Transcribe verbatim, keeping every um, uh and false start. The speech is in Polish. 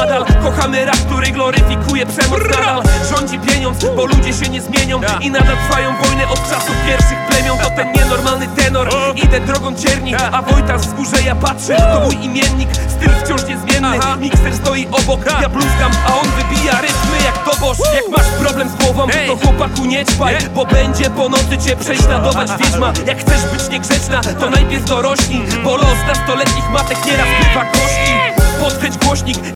nadal kochamy rap, który gloryfikuje przemoc nadal. Rządzi pieniądz, bo ludzie się nie zmienią i nadal trwają wojny od czasów pierwszych plemion. To ten nienormalny tenor, idę drogą cierni, a Wojtas wzgórze ja patrzę. To mój imiennik, styl wciąż niezmienny. Mikser stoi obok, ja bluzgam, a on wybija rytmy jak dobosz. Jak masz problem z głową, to chłopaku nie ćpaj, bo będzie po nocy cię prześladować wiedźma. Jak chcesz być niegrzeczna, to najpierw dorośnij, bo los nastoletnich matek nieraz bywa gorzki. Podkręć głośnik.